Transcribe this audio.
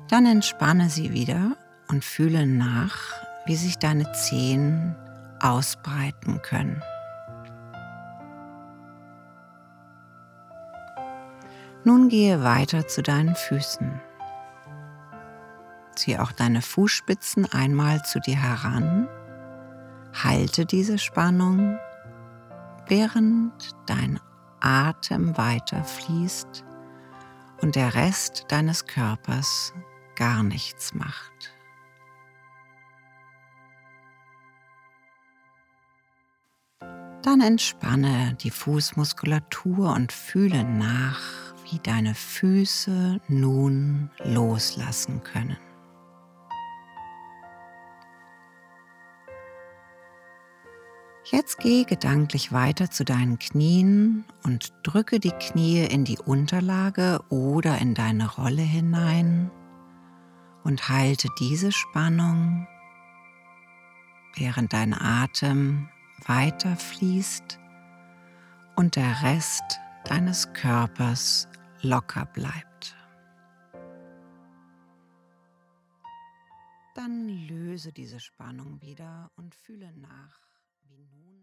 Dann entspanne sie wieder und fühle nach, wie sich deine Zehen ausbreiten können. Nun gehe weiter zu deinen Füßen. Zieh auch deine Fußspitzen einmal zu dir heran. Halte diese Spannung, während dein Atem weiter fließt und der Rest deines Körpers gar nichts macht. Dann entspanne die Fußmuskulatur und fühle nach, wie deine Füße nun loslassen können. Jetzt geh gedanklich weiter zu deinen Knien und drücke die Knie in die Unterlage oder in deine Rolle hinein und halte diese Spannung, während dein Atem weiter fließt und der Rest deines Körpers locker bleibt. Dann löse diese Spannung wieder und fühle nach, wie nun